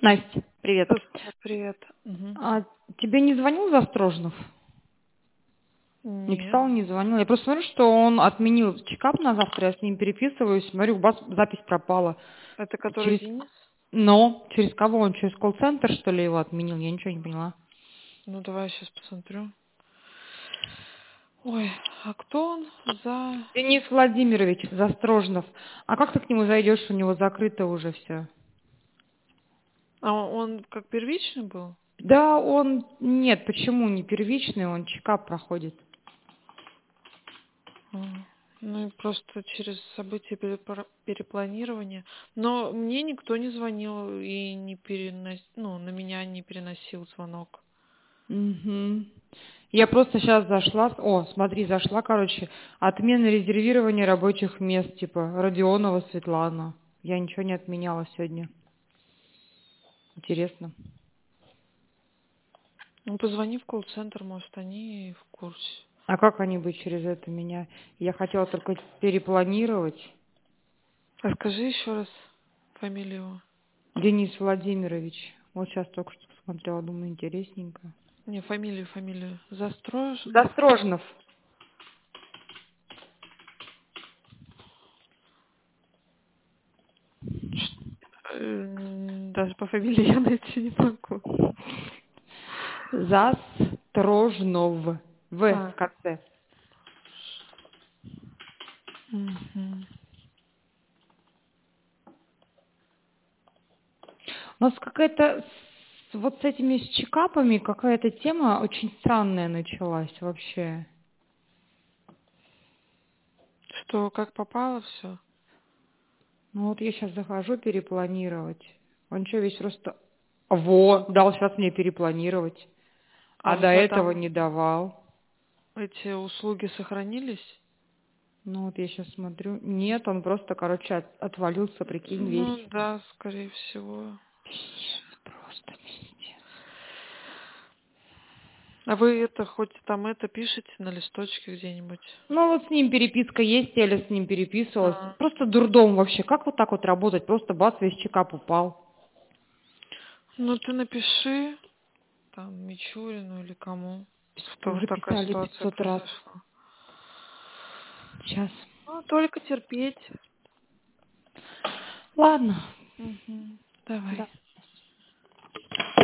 Настя, привет. Привет. Мгм. А тебе не звонил Застрожнов? Не Нет. писал, не звонил. Я просто смотрю, что он отменил чекап на завтра, я с ним переписываюсь, смотрю, у вас запись пропала. Это который Через... Денис? Но через кого он? Через колл-центр, что ли, его отменил? Я ничего не поняла. Ну, давай я сейчас посмотрю. Ой, а кто он за... Денис Владимирович Застрожнов. А как ты к нему зайдешь? У него закрыто уже все. А он как первичный был? Да, он... Нет, почему не первичный? Он чекап проходит. Ну, и просто через события перепланирования. Но мне никто не звонил и не ну, на меня не переносил звонок. Угу. Я просто сейчас зашла, смотри, зашла, короче, отмена резервирования рабочих мест, типа Родионова Светлана. Я ничего не отменяла сегодня. Интересно. Ну, позвони в колл-центр, может, они в курсе. А как они бы через это меня? Я хотела только перепланировать. А скажи еще раз фамилию его. Денис Владимирович. Вот сейчас только что посмотрела, думаю, интересненько. Не, фамилию. Застрожнов? Застрожнов. Даже по фамилии я найти не могу. Застрожнов. В А, в конце. мгм. У нас какая-то вот с этими с чекапами какая-то тема очень странная началась вообще. Что, как попало все? Ну вот я сейчас захожу перепланировать. Он что, весь просто... Во, дал сейчас мне перепланировать. А А у до тебя этого там не давал. эти услуги сохранились? Ну вот я сейчас смотрю. Нет, он просто, короче, отвалился, прикинь, весь. Ну да, скорее всего. Пиздец, просто пиздец. А вы это хоть там это пишете на листочке где-нибудь? Ну вот с ним переписка есть, я с ним переписывалась. А, Просто дурдом вообще. Как вот так вот работать? Просто бац, весь чекап упал. ну ты напиши там Мичурину или кому, что вот Уже такая писали ситуация 500 раз. произошла. Сейчас. Ну, только терпеть. Ладно. Мгм. Давай. Да.